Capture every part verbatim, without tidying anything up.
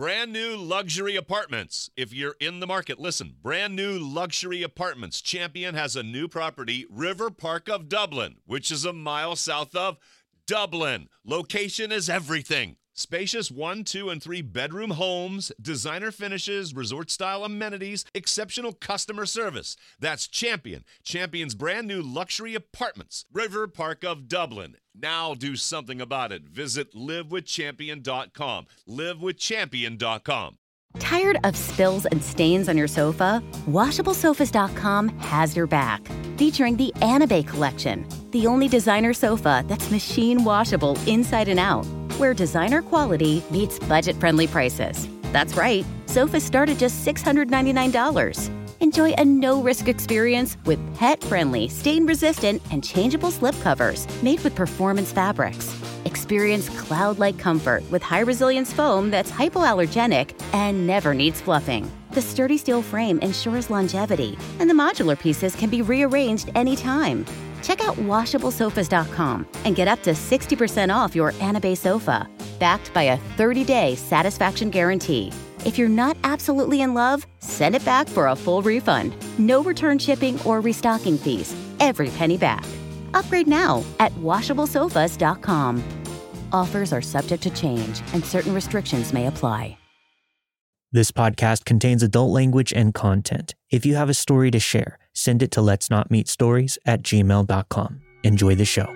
Brand new luxury apartments. If you're in the market, listen. Brand new luxury apartments. Champion has a new property, River Park of Dublin, which is a mile south of Dublin. Location is everything. Spacious one, two, and three bedroom homes, designer finishes, resort-style amenities, exceptional customer service. That's Champion. Champion's brand new luxury apartments. River Park of Dublin. Now do something about it. Visit live with champion dot com. live with champion dot com. Tired of spills and stains on your sofa? washable sofas dot com has your back. Featuring the Anabay collection, the only designer sofa that's machine washable inside and out, where designer quality meets budget-friendly prices. That's right, sofas start at just six hundred ninety-nine dollars. Enjoy a no-risk experience with pet-friendly, stain-resistant, and changeable slipcovers made with performance fabrics. Experience cloud-like comfort with high-resilience foam that's hypoallergenic and never needs fluffing. The sturdy steel frame ensures longevity, and the modular pieces can be rearranged anytime. Check out washable sofas dot com and get up to sixty percent off your Anabay sofa, backed by a thirty-day satisfaction guarantee. If you're not absolutely in love, send it back for a full refund. No return shipping or restocking fees. Every penny back. Upgrade now at washable sofas dot com. Offers are subject to change and certain restrictions may apply. This podcast contains adult language and content. If you have a story to share, send it to let's not meet stories at gmail dot com. Enjoy the show.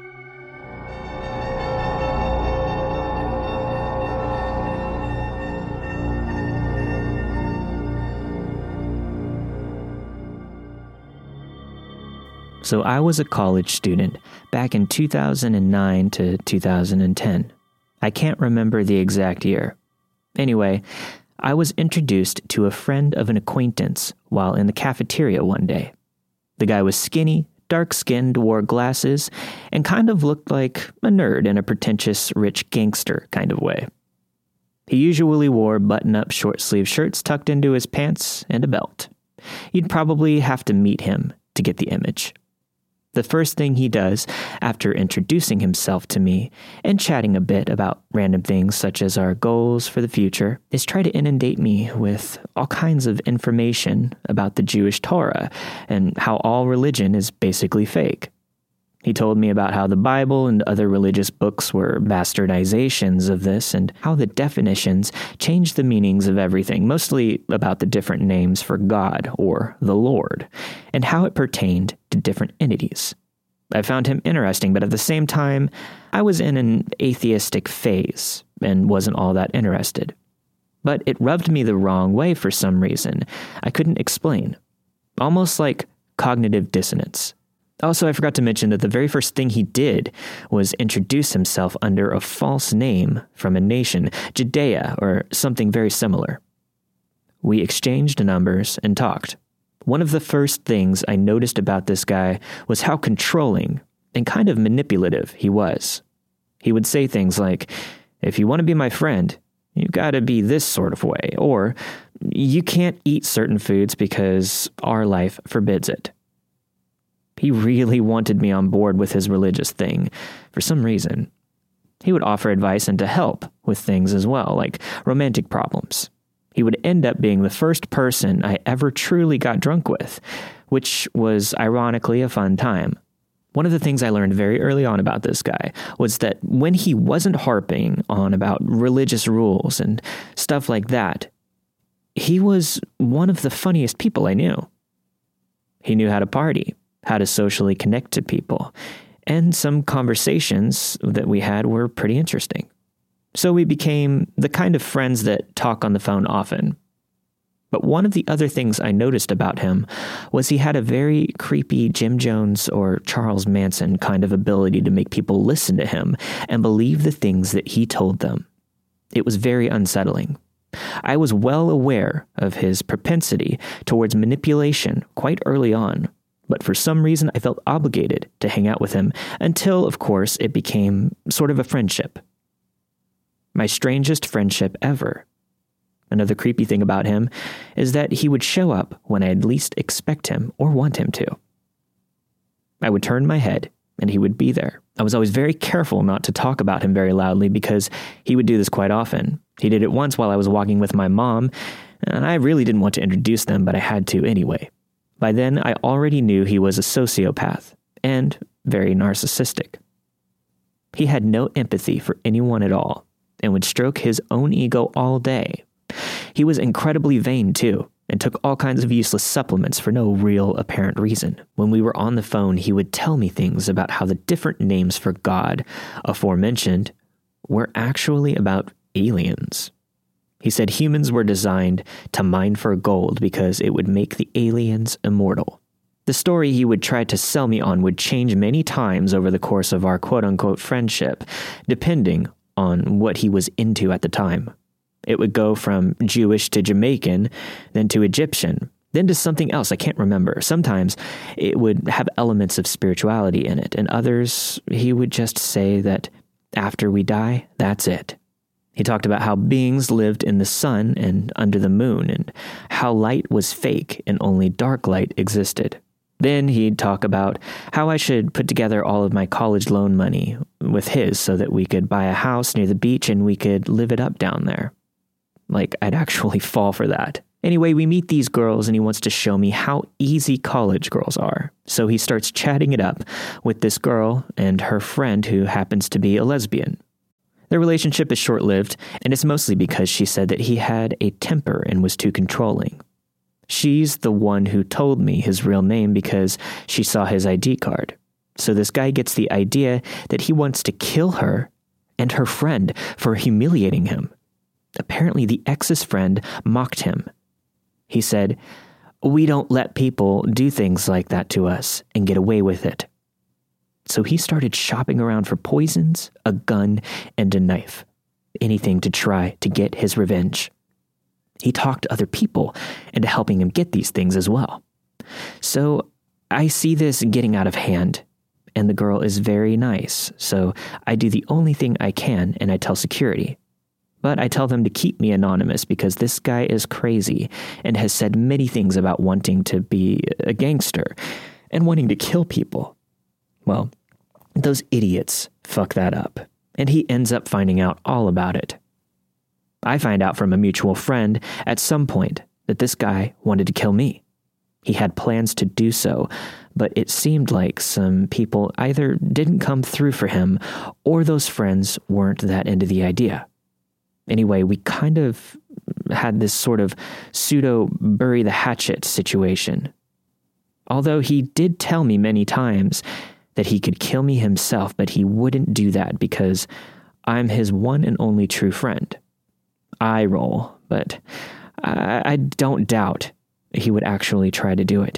So I was a college student back in two thousand nine to two thousand ten. I can't remember the exact year. Anyway, I was introduced to a friend of an acquaintance while in the cafeteria one day. The guy was skinny, dark-skinned, wore glasses, and kind of looked like a nerd in a pretentious, rich gangster kind of way. He usually wore button-up short-sleeve shirts tucked into his pants and a belt. You'd probably have to meet him to get the image. The first thing he does after introducing himself to me and chatting a bit about random things such as our goals for the future is try to inundate me with all kinds of information about the Jewish Torah and how all religion is basically fake. He told me about how the Bible and other religious books were bastardizations of this and how the definitions changed the meanings of everything, mostly about the different names for God or the Lord, and how it pertained to different entities. I found him interesting, but at the same time, I was in an atheistic phase and wasn't all that interested. But it rubbed me the wrong way for some reason I couldn't explain, almost like cognitive dissonance. Also, I forgot to mention that the very first thing he did was introduce himself under a false name from a nation, Judea, or something very similar. We exchanged numbers and talked. One of the first things I noticed about this guy was how controlling and kind of manipulative he was. He would say things like, "If you want to be my friend, you gotta be this sort of way," or "You can't eat certain foods because our life forbids it." He really wanted me on board with his religious thing, for some reason. He would offer advice and to help with things as well, like romantic problems. He would end up being the first person I ever truly got drunk with, which was ironically a fun time. One of the things I learned very early on about this guy was that when he wasn't harping on about religious rules and stuff like that, he was one of the funniest people I knew. He knew how to party, how to socially connect to people, and some conversations that we had were pretty interesting. So we became the kind of friends that talk on the phone often. But one of the other things I noticed about him was he had a very creepy Jim Jones or Charles Manson kind of ability to make people listen to him and believe the things that he told them. It was very unsettling. I was well aware of his propensity towards manipulation quite early on, but for some reason I felt obligated to hang out with him until, of course, it became sort of a friendship. My strangest friendship ever. Another creepy thing about him is that he would show up when I'd least expect him or want him to. I would turn my head and he would be there. I was always very careful not to talk about him very loudly because he would do this quite often, He did it once while I was walking with my mom, and I really didn't want to introduce them, but I had to anyway. By then, I already knew he was a sociopath and very narcissistic. He had no empathy for anyone at all and would stroke his own ego all day. He was incredibly vain too, and took all kinds of useless supplements for no real apparent reason. When we were on the phone, he would tell me things about how the different names for God, aforementioned, were actually about aliens. He said humans were designed to mine for gold because it would make the aliens immortal. The story he would try to sell me on would change many times over the course of our quote-unquote friendship, depending on what he was into at the time. It would go from Jewish to Jamaican, then to Egyptian, then to something else I can't remember. Sometimes it would have elements of spirituality in it, and others he would just say that after we die, that's it. He talked about how beings lived in the sun and under the moon, and how light was fake and only dark light existed. Then he'd talk about how I should put together all of my college loan money with his so that we could buy a house near the beach and we could live it up down there. Like, I'd actually fall for that. Anyway, we meet these girls and he wants to show me how easy college girls are. So he starts chatting it up with this girl and her friend who happens to be a lesbian. Their relationship is short-lived, and it's mostly because she said that he had a temper and was too controlling. She's the one who told me his real name because she saw his I D card. So this guy gets the idea that he wants to kill her and her friend for humiliating him. Apparently, the ex's friend mocked him. He said, "We don't let people do things like that to us and get away with it." So he started shopping around for poisons, a gun, and a knife. Anything to try to get his revenge. He talked other people into helping him get these things as well. So I see this getting out of hand, and the girl is very nice, so I do the only thing I can and I tell security. But I tell them to keep me anonymous because this guy is crazy and has said many things about wanting to be a gangster and wanting to kill people. Well, those idiots fuck that up, and he ends up finding out all about it. I find out from a mutual friend at some point that this guy wanted to kill me. He had plans to do so, but it seemed like some people either didn't come through for him or those friends weren't that into the idea. Anyway, we kind of had this sort of pseudo bury the hatchet situation. Although he did tell me many times that he could kill me himself, but he wouldn't do that because I'm his one and only true friend. I roll, but I, I don't doubt he would actually try to do it.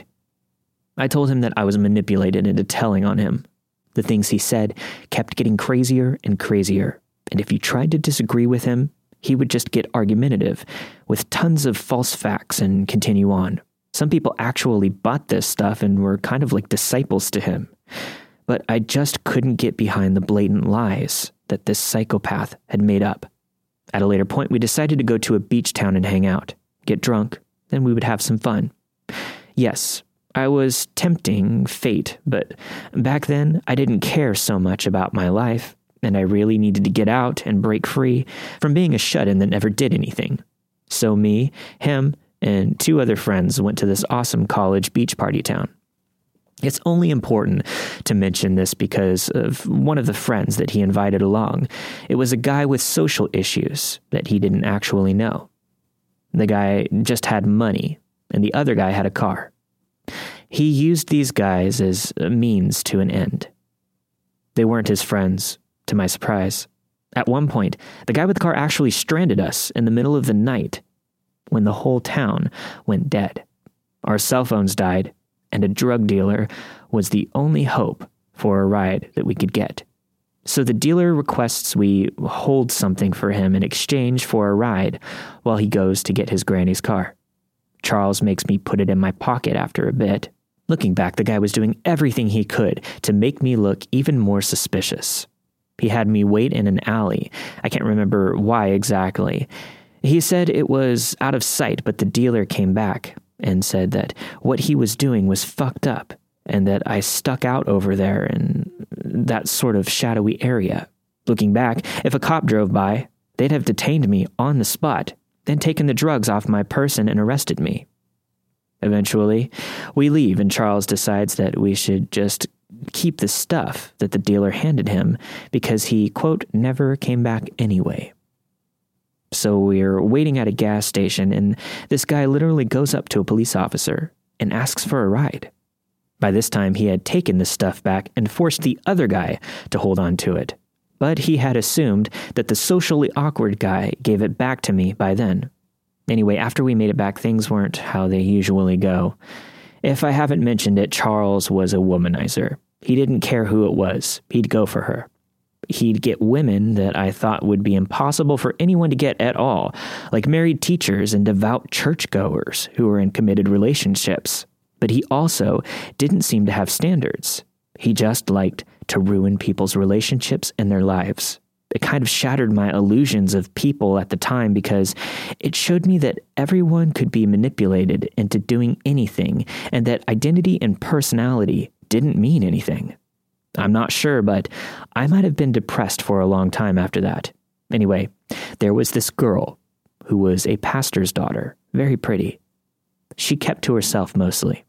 I told him that I was manipulated into telling on him. The things he said kept getting crazier and crazier, and if you tried to disagree with him, he would just get argumentative with tons of false facts and continue on. Some people actually bought this stuff and were kind of like disciples to him. But I just couldn't get behind the blatant lies that this psychopath had made up. At a later point, we decided to go to a beach town and hang out, get drunk, then we would have some fun. Yes, I was tempting fate, but back then I didn't care so much about my life, and I really needed to get out and break free from being a shut-in that never did anything. So me, him, and two other friends went to this awesome college beach party town. It's only important to mention this because of one of the friends that he invited along. It was a guy with social issues that he didn't actually know. The guy just had money, and the other guy had a car. He used these guys as a means to an end. They weren't his friends, to my surprise. At one point, the guy with the car actually stranded us in the middle of the night when the whole town went dead. Our cell phones died, and a drug dealer was the only hope for a ride that we could get. So the dealer requests we hold something for him in exchange for a ride while he goes to get his granny's car. Charles makes me put it in my pocket after a bit. Looking back, the guy was doing everything he could to make me look even more suspicious. He had me wait in an alley. I can't remember why exactly. He said it was out of sight, but the dealer came back and said that what he was doing was fucked up and that I stuck out over there in that sort of shadowy area. Looking back, if a cop drove by, they'd have detained me on the spot, then taken the drugs off my person and arrested me. Eventually, we leave and Charles decides that we should just keep the stuff that the dealer handed him because he, quote, never came back anyway. So we're waiting at a gas station and this guy literally goes up to a police officer and asks for a ride. By this time, he had taken the stuff back and forced the other guy to hold on to it. But he had assumed that the socially awkward guy gave it back to me by then. Anyway, after we made it back, things weren't how they usually go. If I haven't mentioned it, Charles was a womanizer. He didn't care who it was. He'd go for her. He'd get women that I thought would be impossible for anyone to get at all, like married teachers and devout churchgoers who were in committed relationships. But he also didn't seem to have standards. He just liked to ruin people's relationships and their lives. It kind of shattered my illusions of people at the time because it showed me that everyone could be manipulated into doing anything and that identity and personality didn't mean anything. I'm not sure, but I might have been depressed for a long time after that. Anyway, there was this girl who was a pastor's daughter, very pretty. She kept to herself mostly.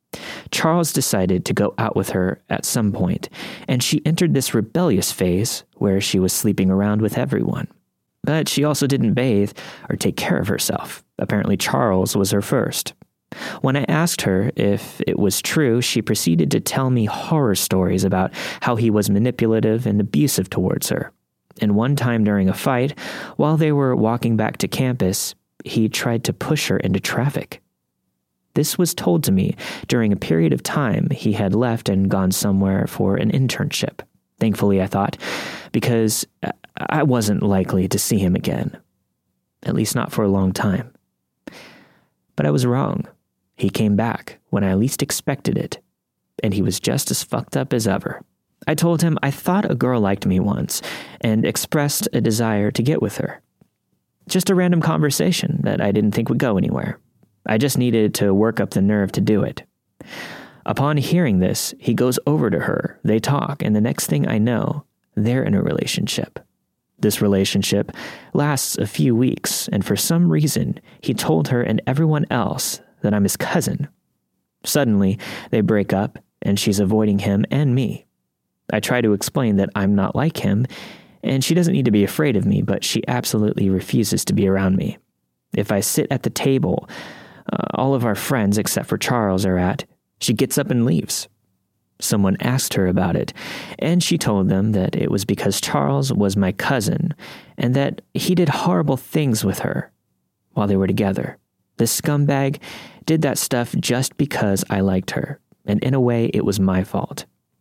Charles decided to go out with her at some point, and she entered this rebellious phase where she was sleeping around with everyone. But she also didn't bathe or take care of herself. Apparently Charles was her first. When I asked her if it was true, she proceeded to tell me horror stories about how he was manipulative and abusive towards her. And one time during a fight, while they were walking back to campus, he tried to push her into traffic. This was told to me during a period of time he had left and gone somewhere for an internship. Thankfully, I thought, because I wasn't likely to see him again. At least not for a long time. But I was wrong. He came back when I least expected it, and he was just as fucked up as ever. I told him I thought a girl liked me once and expressed a desire to get with her. Just a random conversation that I didn't think would go anywhere. I just needed to work up the nerve to do it. Upon hearing this, he goes over to her, they talk, and the next thing I know, they're in a relationship. This relationship lasts a few weeks, and for some reason, he told her and everyone else that I'm his cousin. Suddenly, they break up, and she's avoiding him and me. I try to explain that I'm not like him, and she doesn't need to be afraid of me, but she absolutely refuses to be around me. If I sit at the table, uh, all of our friends except for Charles are at, she gets up and leaves. Someone asked her about it, and she told them that it was because Charles was my cousin, and that he did horrible things with her while they were together. This scumbag did that stuff just because I liked her, and in a way, it was my fault.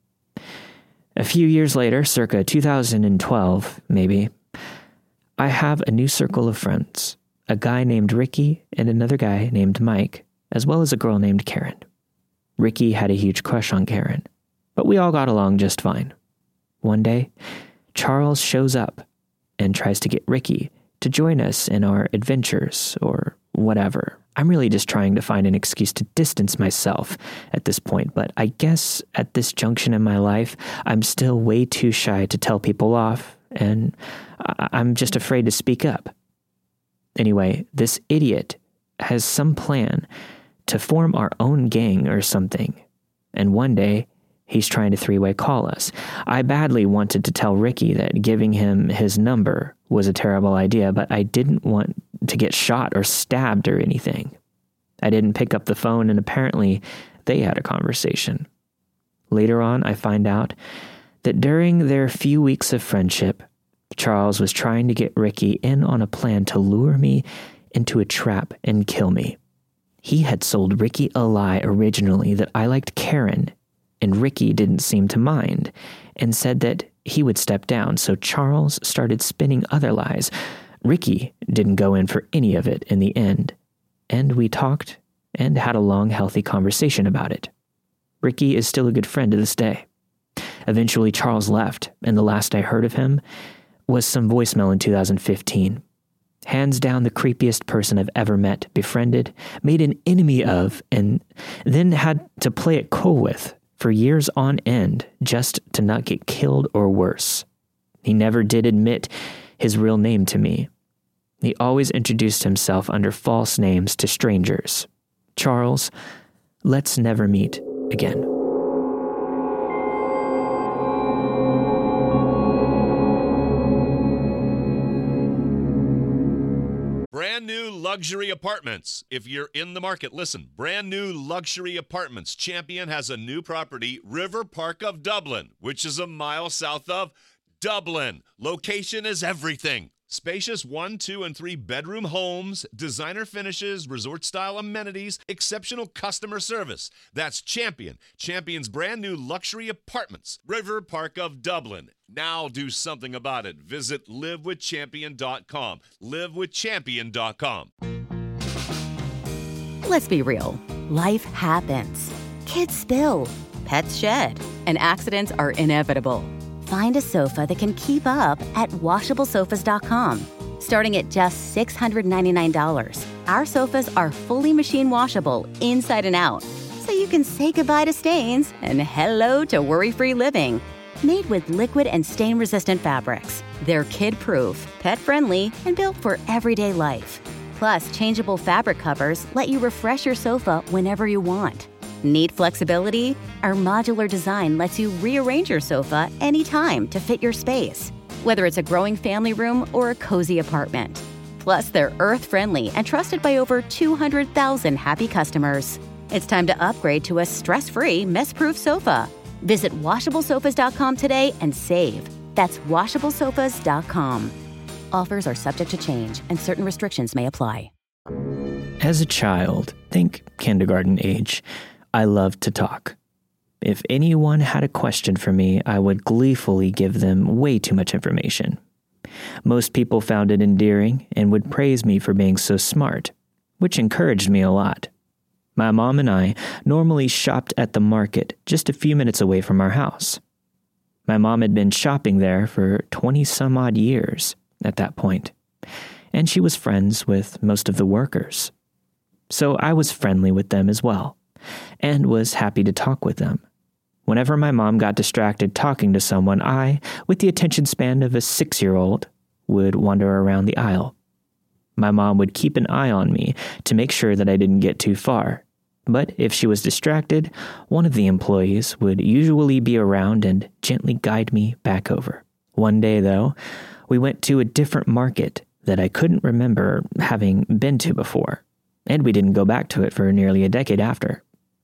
A few years later, circa two thousand twelve, maybe, I have a new circle of friends, a guy named Ricky and another guy named Mike, as well as a girl named Karen. Ricky had a huge crush on Karen, but we all got along just fine. One day, Charles shows up and tries to get Ricky to join us in our adventures or whatever. I'm really just trying to find an excuse to distance myself at this point, but I guess at this junction in my life, I'm still way too shy to tell people off, and I- I'm just afraid to speak up. Anyway, this idiot has some plan to form our own gang or something, and one day, he's trying to three-way call us. I badly wanted to tell Ricky that giving him his number was a terrible idea, but I didn't want to get shot or stabbed or anything. I didn't pick up the phone, and apparently they had a conversation. Later on, I find out that during their few weeks of friendship, Charles was trying to get Ricky in on a plan to lure me into a trap and kill me. He had sold Ricky a lie originally that I liked Karen, and Ricky didn't seem to mind, and said that he would step down, so Charles started spinning other lies. Ricky didn't go in for any of it in the end, and we talked and had a long, healthy conversation about it. Ricky is still a good friend to this day. Eventually, Charles left, and the last I heard of him was some voicemail in two thousand fifteen. Hands down the creepiest person I've ever met, befriended, made an enemy of, and then had to play it cool with for years on end just to not get killed or worse. He never did admit his real name to me. He always introduced himself under false names to strangers. Charles, let's never meet again. Brand new luxury apartments. If you're in the market, listen. Brand new luxury apartments. Champion has a new property, River Park of Dublin, which is a mile south of Dublin. Location is everything. Spacious one, two, and three bedroom homes, designer finishes, resort-style amenities, exceptional customer service. That's Champion. Champion's brand new luxury apartments, River Park of Dublin. Now do something about it. Visit live with champion dot com. live with champion dot com. Let's be real. Life happens. Kids spill. Pets shed. And accidents are inevitable. Find a sofa that can keep up at washable sofas dot com. Starting at just six hundred ninety-nine dollars, our sofas are fully machine washable inside and out, so you can say goodbye to stains and hello to worry-free living. Made with liquid and stain-resistant fabrics, they're kid-proof, pet-friendly, and built for everyday life. Plus, changeable fabric covers let you refresh your sofa whenever you want. Need flexibility? Our modular design lets you rearrange your sofa anytime to fit your space, whether it's a growing family room or a cozy apartment. Plus, they're earth-friendly and trusted by over two hundred thousand happy customers. It's time to upgrade to a stress-free, mess-proof sofa. Visit washable sofas dot com today and save. That's washable sofas dot com. Offers are subject to change and certain restrictions may apply. As a child, think kindergarten age, I loved to talk. If anyone had a question for me, I would gleefully give them way too much information. Most people found it endearing and would praise me for being so smart, which encouraged me a lot. My mom and I normally shopped at the market just a few minutes away from our house. My mom had been shopping there for twenty-some-odd years at that point, and she was friends with most of the workers. So I was friendly with them as well, and was happy to talk with them. Whenever my mom got distracted talking to someone, I, with the attention span of a six-year-old, would wander around the aisle. My mom would keep an eye on me to make sure that I didn't get too far. But if she was distracted, one of the employees would usually be around and gently guide me back over. One day, though, we went to a different market that I couldn't remember having been to before, and we didn't go back to it for nearly a decade after.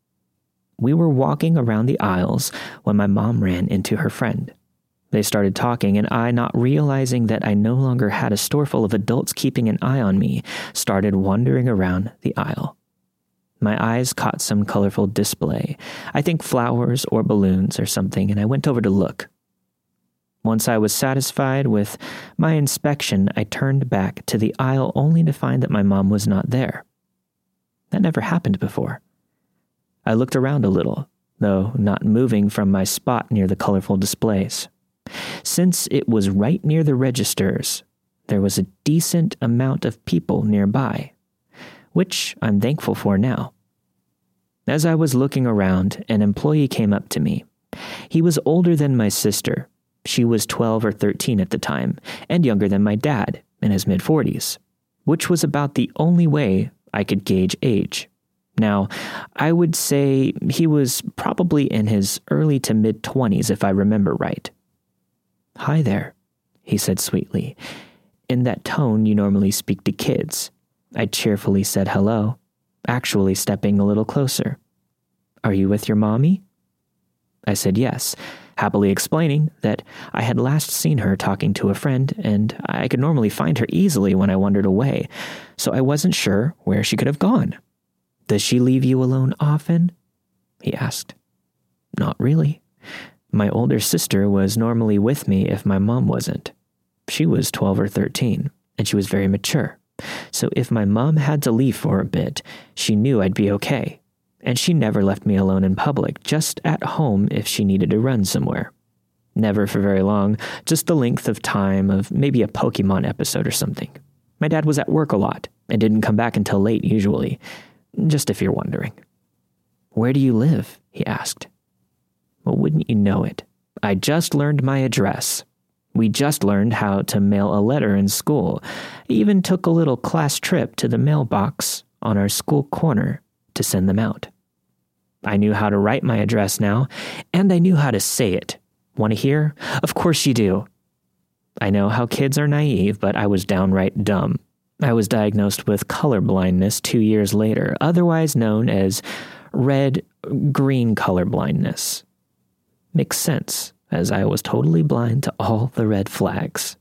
We were walking around the aisles when my mom ran into her friend. They started talking, and I, not realizing that I no longer had a store full of adults keeping an eye on me, started wandering around the aisle. My eyes caught some colorful display, I think flowers or balloons or something, and I went over to look. Once I was satisfied with my inspection, I turned back to the aisle only to find that my mom was not there. That never happened before. I looked around a little, though not moving from my spot near the colorful displays. Since it was right near the registers, there was a decent amount of people nearby, which I'm thankful for now. As I was looking around, an employee came up to me. He was older than my sister. She was twelve or thirteen at the time, and younger than my dad, in his mid-forties, which was about the only way I could gauge age. Now, I would say he was probably in his early to mid-twenties if I remember right. "Hi there," he said sweetly. In that tone you normally speak to kids. I cheerfully said hello, actually stepping a little closer. "Are you with your mommy?" I said yes, happily explaining that I had last seen her talking to a friend, and I could normally find her easily when I wandered away, so I wasn't sure where she could have gone. "Does she leave you alone often?" he asked. "Not really. My older sister was normally with me if my mom wasn't. She was twelve or thirteen, and she was very mature. So if my mom had to leave for a bit, she knew I'd be okay. And she never left me alone in public, just at home if she needed to run somewhere. Never for very long, just the length of time of maybe a Pokemon episode or something. My dad was at work a lot and didn't come back until late usually, just if you're wondering." "Where do you live?" he asked. Well, wouldn't you know it, I just learned my address. We just learned how to mail a letter in school. I even took a little class trip to the mailbox on our school corner to send them out. I knew how to write my address now, and I knew how to say it. Want to hear? Of course you do. I know how kids are naive, but I was downright dumb. I was diagnosed with color blindness two years later, otherwise known as red-green color blindness. Makes sense, as I was totally blind to all the red flags.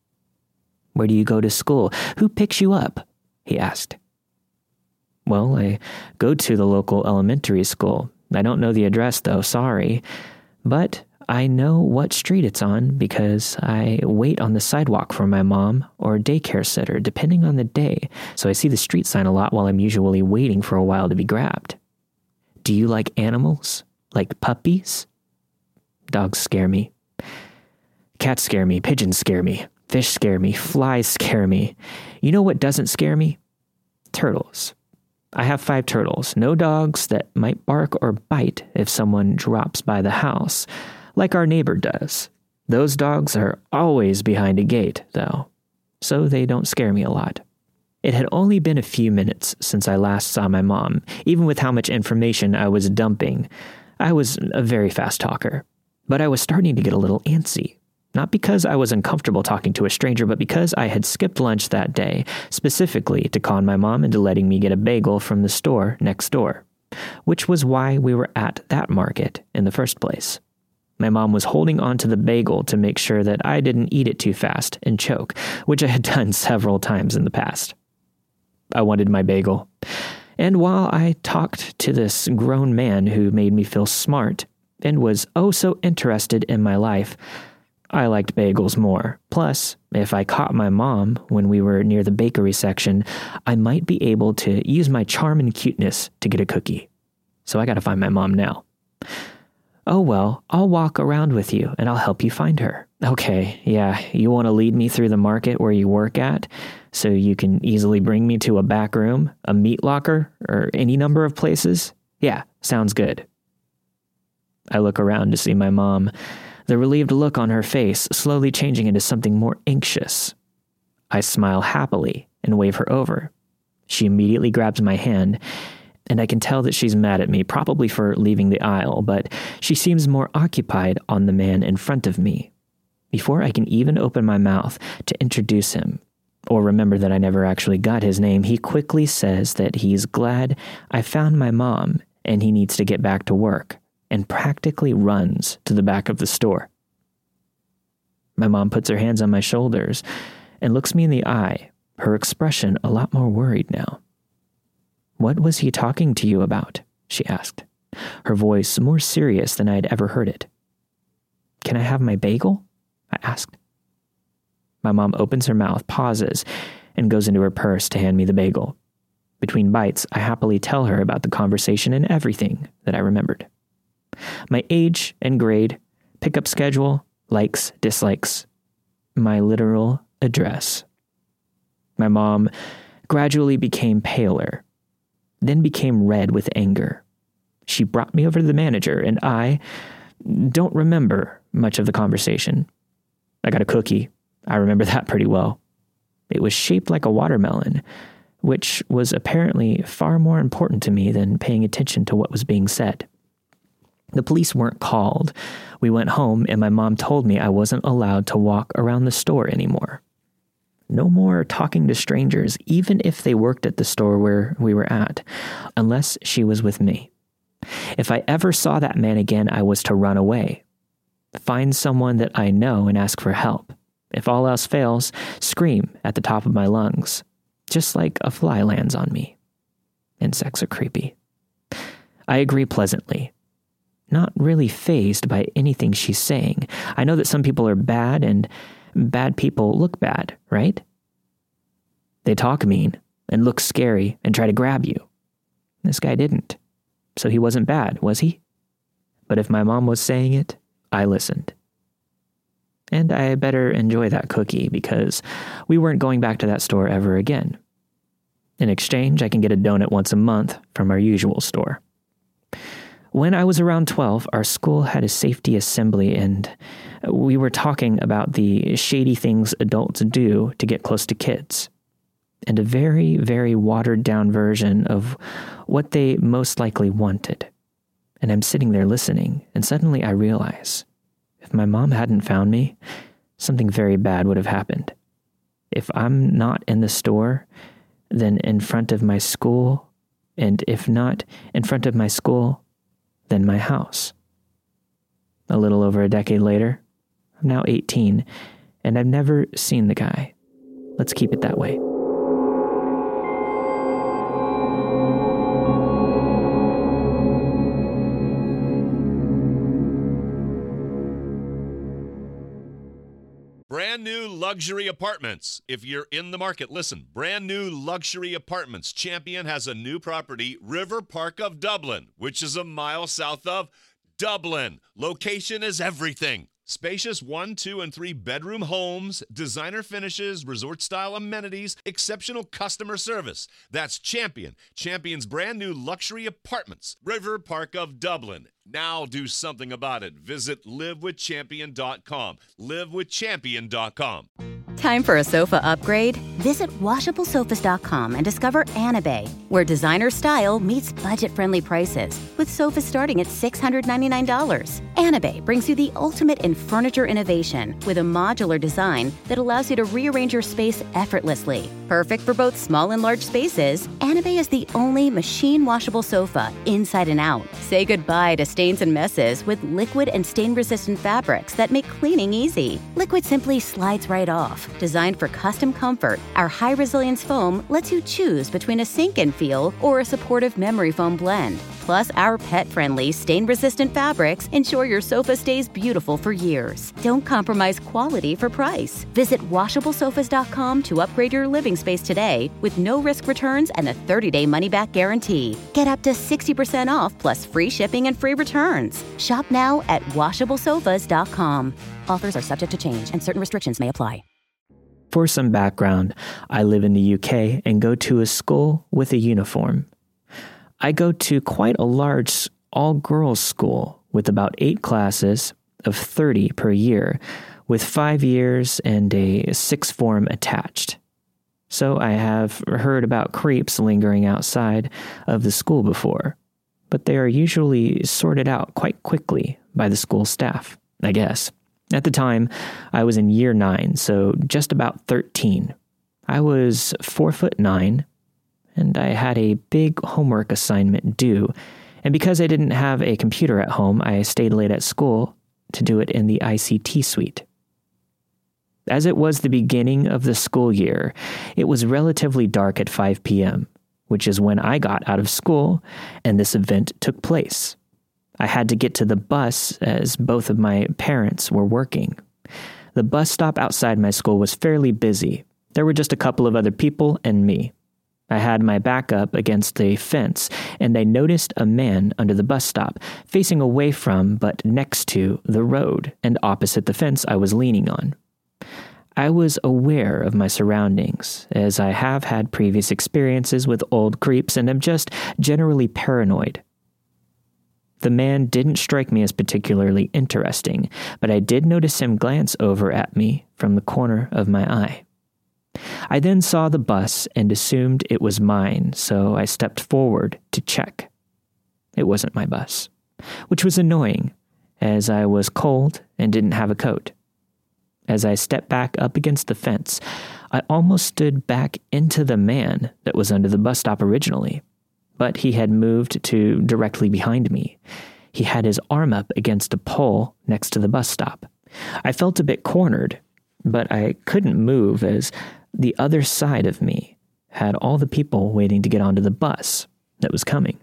Where do you go to school? Who picks you up? He asked. Well, I go to the local elementary school. I don't know the address, though, sorry. But I know what street it's on because I wait on the sidewalk for my mom or daycare sitter, depending on the day, so I see the street sign a lot while I'm usually waiting for a while to be grabbed. Do you like animals? Like puppies? Dogs scare me. Cats scare me. Pigeons scare me. Fish scare me. Flies scare me. You know what doesn't scare me? Turtles. I have five turtles. No dogs that might bark or bite if someone drops by the house, like our neighbor does. Those dogs are always behind a gate, though, so they don't scare me a lot. It had only been a few minutes since I last saw my mom, even with how much information I was dumping. I was a very fast talker, but I was starting to get a little antsy. Not because I was uncomfortable talking to a stranger, but because I had skipped lunch that day, specifically to con my mom into letting me get a bagel from the store next door, which was why we were at that market in the first place. My mom was holding onto the bagel to make sure that I didn't eat it too fast and choke, which I had done several times in the past. I wanted my bagel. And while I talked to this grown man who made me feel smart and was oh so interested in my life, I liked bagels more. Plus, if I caught my mom when we were near the bakery section, I might be able to use my charm and cuteness to get a cookie. So I gotta find my mom now. Oh well, I'll walk around with you and I'll help you find her. Okay, yeah, you want to lead me through the market where you work at so you can easily bring me to a back room, a meat locker, or any number of places? Yeah, sounds good. I look around to see my mom, the relieved look on her face slowly changing into something more anxious. I smile happily and wave her over. She immediately grabs my hand, and I can tell that she's mad at me, probably for leaving the aisle, but she seems more occupied on the man in front of me. Before I can even open my mouth to introduce him, or remember that I never actually got his name, he quickly says that he's glad I found my mom and he needs to get back to work, and practically runs to the back of the store. My mom puts her hands on my shoulders and looks me in the eye, her expression a lot more worried now. What was he talking to you about? She asked, her voice more serious than I'd ever heard it. Can I have my bagel? I asked. My mom opens her mouth, pauses, and goes into her purse to hand me the bagel. Between bites, I happily tell her about the conversation and everything that I remembered. My age and grade, pickup schedule, likes, dislikes, my literal address. My mom gradually became paler, then became red with anger. She brought me over to the manager, and I don't remember much of the conversation. I got a cookie. I remember that pretty well. It was shaped like a watermelon, which was apparently far more important to me than paying attention to what was being said. The police weren't called. We went home, and my mom told me I wasn't allowed to walk around the store anymore. No more talking to strangers, even if they worked at the store where we were at, unless she was with me. If I ever saw that man again, I was to run away. Find someone that I know and ask for help. If all else fails, scream at the top of my lungs, just like a fly lands on me. Insects are creepy. I agree pleasantly. Not really fazed by anything she's saying. I know that some people are bad, and bad people look bad, right? They talk mean and look scary and try to grab you. This guy didn't. So he wasn't bad, was he? But if my mom was saying it, I listened. And I better enjoy that cookie because we weren't going back to that store ever again. In exchange, I can get a donut once a month from our usual store. When I was around twelve, our school had a safety assembly, and we were talking about the shady things adults do to get close to kids, and a very, very watered-down version of what they most likely wanted. And I'm sitting there listening, and suddenly I realize, if my mom hadn't found me, something very bad would have happened. If I'm not in the store, then in front of my school, and if not in front of my school, then my house. A little over a decade later, I'm now eighteen, and I've never seen the guy. Let's keep it that way. Brand new luxury apartments. If you're in the market, listen. Brand new luxury apartments. Champion has a new property, River Park of Dublin, which is a mile south of Dublin. Location is everything. Spacious one, two, and three bedroom homes, designer finishes, resort-style amenities, exceptional customer service. That's Champion. Champion's brand new luxury apartments, River Park of Dublin. Now do something about it. Visit live with champion dot com. live with champion dot com. Time for a sofa upgrade? Visit washable sofas dot com and discover Anabay, where designer style meets budget-friendly prices, with sofas starting at six hundred ninety-nine dollars. Anabay brings you the ultimate in furniture innovation with a modular design that allows you to rearrange your space effortlessly. Perfect for both small and large spaces, Anabay is the only machine-washable sofa inside and out. Say goodbye to stains and messes with liquid and stain-resistant fabrics that make cleaning easy. Liquid simply slides right off. Designed for custom comfort, our high-resilience foam lets you choose between a sink-in feel or a supportive memory foam blend. Plus, our pet-friendly, stain-resistant fabrics ensure your sofa stays beautiful for years. Don't compromise quality for price. Visit washable sofas dot com to upgrade your living space today with no-risk returns and a thirty-day money-back guarantee. Get up to sixty percent off plus free shipping and free returns. Shop now at washable sofas dot com. Offers are subject to change and certain restrictions may apply. For some background, I live in the U K and go to a school with a uniform. I go to quite a large all-girls school with about eight classes of thirty per year, with five years and a sixth form attached. So I have heard about creeps lingering outside of the school before, but they are usually sorted out quite quickly by the school staff, I guess. At the time, I was in year nine, so just about thirteen. I was four foot nine, and I had a big homework assignment due, and because I didn't have a computer at home, I stayed late at school to do it in the I C T suite. As it was the beginning of the school year, it was relatively dark at five p.m., which is when I got out of school and this event took place. I had to get to the bus as both of my parents were working. The bus stop outside my school was fairly busy. There were just a couple of other people and me. I had my back up against a fence, and I noticed a man under the bus stop, facing away from but next to the road and opposite the fence I was leaning on. I was aware of my surroundings, as I have had previous experiences with old creeps and am just generally paranoid. The man didn't strike me as particularly interesting, but I did notice him glance over at me from the corner of my eye. I then saw the bus and assumed it was mine, so I stepped forward to check. It wasn't my bus, which was annoying, as I was cold and didn't have a coat. As I stepped back up against the fence, I almost stood back into the man that was under the bus stop originally, but he had moved to directly behind me. He had his arm up against a pole next to the bus stop. I felt a bit cornered, but I couldn't move as the other side of me had all the people waiting to get onto the bus that was coming.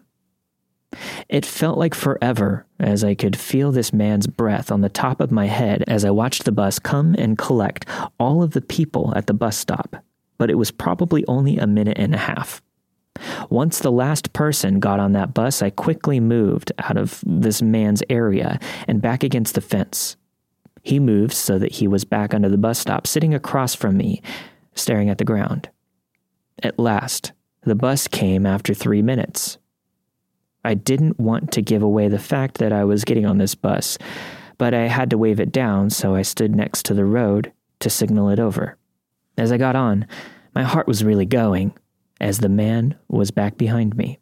It felt like forever as I could feel this man's breath on the top of my head as I watched the bus come and collect all of the people at the bus stop, but it was probably only a minute and a half. Once the last person got on that bus, I quickly moved out of this man's area and back against the fence. He moved so that he was back under the bus stop, sitting across from me, staring at the ground. At last, the bus came after three minutes. I didn't want to give away the fact that I was getting on this bus, but I had to wave it down, so I stood next to the road to signal it over. As I got on, my heart was really going, as the man was back behind me.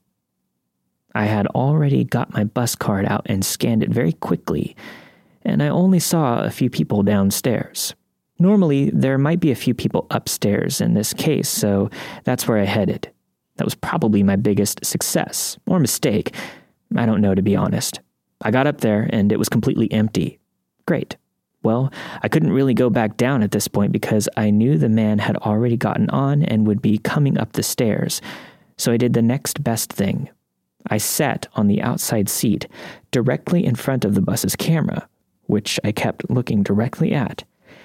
I had already got my bus card out and scanned it very quickly, and I only saw a few people downstairs. Normally, there might be a few people upstairs in this case, so that's where I headed. That was probably my biggest success, or mistake. I don't know, to be honest. I got up there, and it was completely empty. Great. Well, I couldn't really go back down at this point because I knew the man had already gotten on and would be coming up the stairs, so I did the next best thing. I sat on the outside seat, directly in front of the bus's camera, which I kept looking directly at,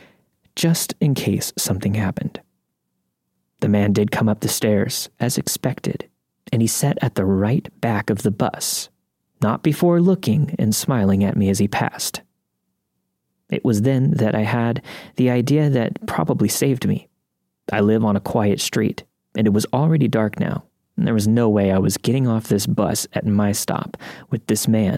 just in case something happened. The man did come up the stairs, as expected, and he sat at the right back of the bus, not before looking and smiling at me as he passed. It was then that I had the idea that probably saved me. I live on a quiet street, and it was already dark now, and there was no way I was getting off this bus at my stop with this man.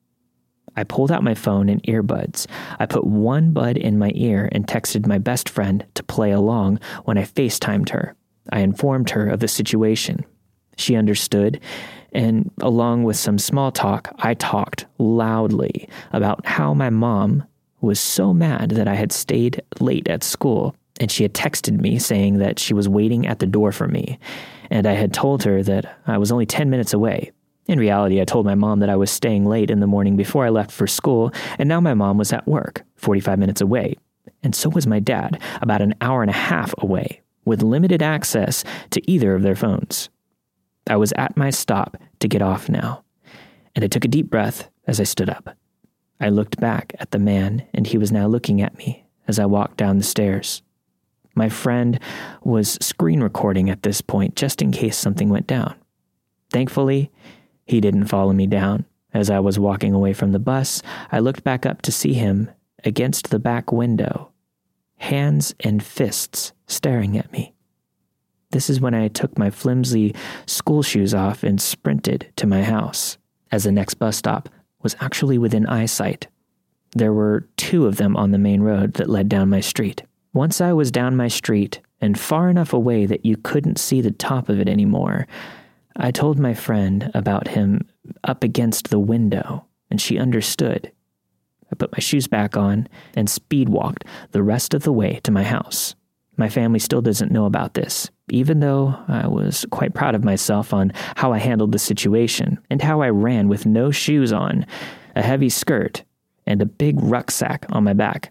I pulled out my phone and earbuds. I put one bud in my ear and texted my best friend to play along when I FaceTimed her. I informed her of the situation. She understood, and along with some small talk, I talked loudly about how my mom was so mad that I had stayed late at school, and she had texted me saying that she was waiting at the door for me, and I had told her that I was only ten minutes away. In reality, I told my mom that I was staying late in the morning before I left for school, and now my mom was at work, forty-five minutes away, and so was my dad, about an hour and a half away, with limited access to either of their phones. I was at my stop to get off now, and I took a deep breath as I stood up. I looked back at the man, and he was now looking at me as I walked down the stairs. My friend was screen recording at this point just in case something went down. Thankfully, he didn't follow me down. As I was walking away from the bus, I looked back up to see him against the back window, hands and fists staring at me. This is when I took my flimsy school shoes off and sprinted to my house, as the next bus stop was actually within eyesight. There were two of them on the main road that led down my street. Once I was down my street and far enough away that you couldn't see the top of it anymore, I told my friend about him up against the window, and she understood. I put my shoes back on and speed walked the rest of the way to my house. My family still doesn't know about this, even though I was quite proud of myself on how I handled the situation and how I ran with no shoes on, a heavy skirt, and a big rucksack on my back.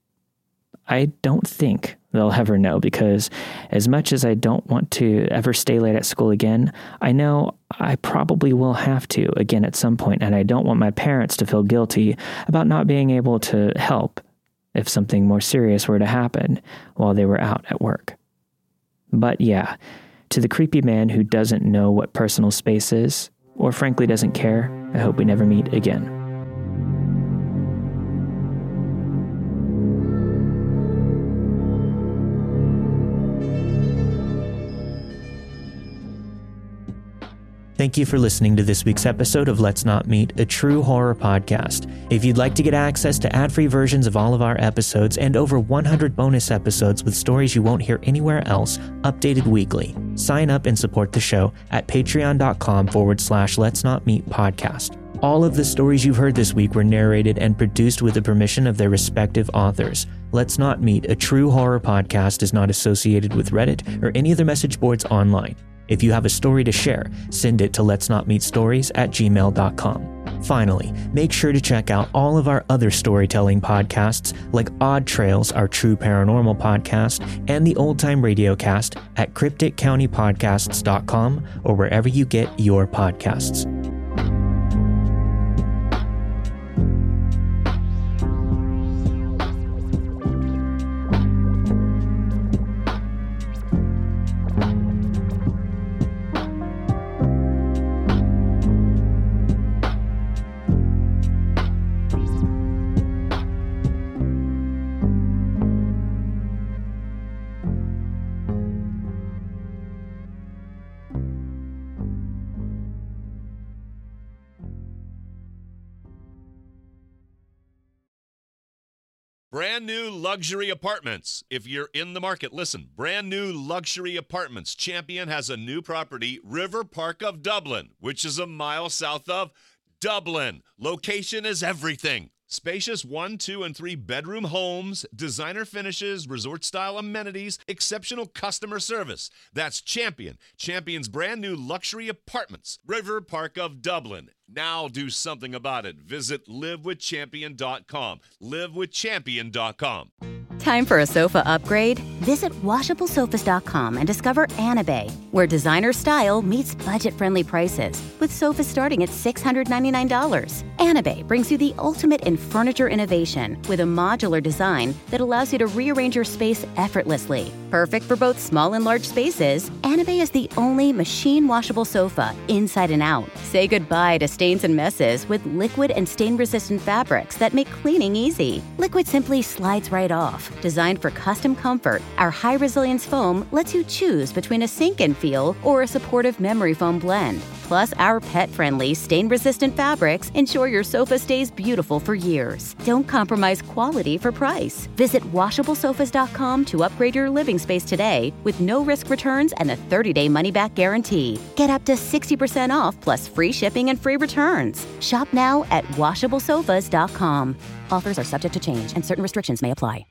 I don't think they'll ever know because as much as I don't want to ever stay late at school again, I know I probably will have to again at some point, and I don't want my parents to feel guilty about not being able to help if something more serious were to happen while they were out at work. But yeah, to the creepy man who doesn't know what personal space is, or frankly doesn't care, I hope we never meet again. Thank you for listening to this week's episode of Let's Not Meet, a true horror podcast. If you'd like to get access to ad-free versions of all of our episodes and over one hundred bonus episodes with stories you won't hear anywhere else, updated weekly, sign up and support the show at patreon.com forward slash Let's Not Meet podcast. All of the stories you've heard this week were narrated and produced with the permission of their respective authors. Let's Not Meet, a true horror podcast is not associated with Reddit or any other message boards online. If you have a story to share, send it to lets not meet stories at gmail dot com. Finally, make sure to check out all of our other storytelling podcasts like Odd Trails, our true paranormal podcast, and the Old Time Radio Cast at cryptic county podcasts dot com or wherever you get your podcasts. Brand new luxury apartments. If you're in the market, listen. Brand new luxury apartments. Champion has a new property, River Park of Dublin, which is a mile south of Dublin. Location is everything. Spacious one, two, and three bedroom homes, designer finishes, resort-style amenities, exceptional customer service. That's Champion. Champion's brand new luxury apartments, River Park of Dublin. Now do something about it. Visit live with champion dot com. live with champion dot com. Time for a sofa upgrade? Visit washable sofas dot com and discover Anabay, where designer style meets budget-friendly prices, with sofas starting at six hundred ninety-nine dollars. Anabay brings you the ultimate in furniture innovation with a modular design that allows you to rearrange your space effortlessly. Perfect for both small and large spaces, Anabay is the only machine-washable sofa inside and out. Say goodbye to stains and messes with liquid and stain-resistant fabrics that make cleaning easy. Liquid simply slides right off. Designed for custom comfort, our high-resilience foam lets you choose between a sink-in feel or a supportive memory foam blend. Plus, our pet-friendly, stain-resistant fabrics ensure your sofa stays beautiful for years. Don't compromise quality for price. Visit washable sofas dot com to upgrade your living space today with no-risk returns and a thirty-day money-back guarantee. Get up to sixty percent off plus free shipping and free returns. Shop now at washable sofas dot com. Offers are subject to change and certain restrictions may apply.